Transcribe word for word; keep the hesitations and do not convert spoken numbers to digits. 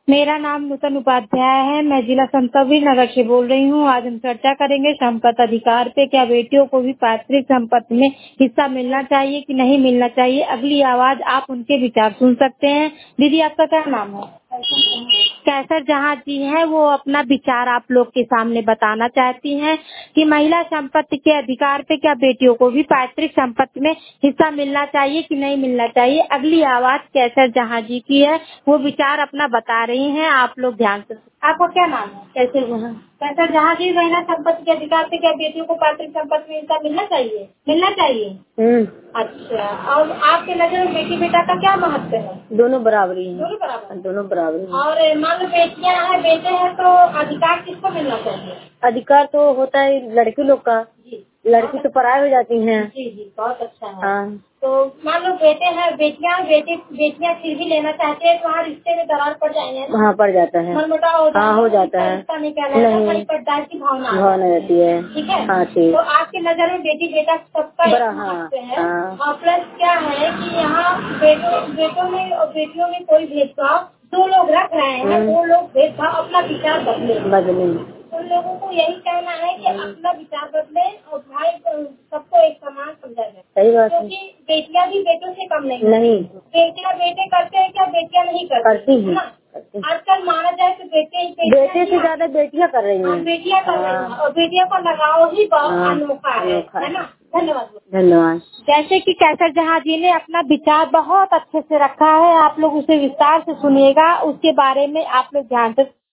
मेरा नाम नूतन उपाध्याय है। मैं जिला संतकबीर नगर से बोल रही हूँ। आज हम चर्चा करेंगे संपत्ति अधिकार पे। क्या बेटियों को भी पैतृक संपत्ति में हिस्सा मिलना चाहिए कि नहीं मिलना चाहिए? अगली आवाज, आप उनके विचार सुन सकते हैं। दीदी, आपका क्या नाम है? कैसर जहाँ जी है, वो अपना विचार आप लोग के सामने बताना चाहती हैं कि महिला संपत्ति के अधिकार पे क्या बेटियों को भी पैतृक संपत्ति में हिस्सा मिलना चाहिए कि नहीं मिलना चाहिए? अगली आवाज कैसर जहाँ जी की है, वो विचार अपना बता रही हैं। आप लोग ध्यान से। आपका क्या नाम है? कैसर जहाँ। कैसर जहाँ जी, महिला संपत्ति के अधिकार पे क्या बेटियों को पैतृक संपत्ति में हिस्सा मिलना चाहिए? मिलना चाहिए। हम्म। अच्छा, और आपके नजर में बेटी बेटा का क्या महत्व है? दोनों बराबरी हैं। दोनों बराबर दोनों बराबर हैं। और मान लो बेटियां हैं, बेटे हैं, तो अधिकार किसको मिलना चाहिए? अधिकार तो होता है लड़की लोग का। जी। लड़की तो पराई हो जाती हैं। जी जी, बहुत अच्छा है। हाँ। तो मान लो बेटे हैं, बेटियां बेटे बेटियां फिर भी लेना चाहते हैं, तो वहाँ रिश्ते में दरार पड़ जाएंगे। हाँ, पड़ जाता है। मनमुटाव हो जाता है। हाँ, हो जाता है। रिश्ता नहीं कहलाता, नहीं पड़दार की भावना भावना रहती है। ठीक है। हाँ, ठीक। तो आपकी नजर में बेटी बेटा सबका एक महत्व है। और प्लस क्या है कि यहाँ बेटों बेटों में और बेटियों में कोई भेदभाव जो लोग रख रहे हैं, वो लोग भेदभाव अपना विचार बदले बदले उन लोगों को यही कहना है कि अपना विचार बदले और भाई सबको एक समान समझा जाए। सही बात है। क्योंकि बेटियां भी बेटों से कम नहीं नहीं बेटियां बेटे करते हैं, क्या बेटियां नहीं करती? करती हैं। आजकल माना जाए तो बेटे बेटे से ज्यादा बेटियां कर रही हैं। बेटियां कर रही हैं और बेटियों का लगाव ही बहुत अनोखा है, है ना। धन्यवाद। धन्यवाद। जैसे कि कैसर जहाँ जी ने अपना विचार बहुत अच्छे से रखा है, आप लोग उसे विस्तार से सुनिएगा। उसके बारे में आप लोग ध्यान से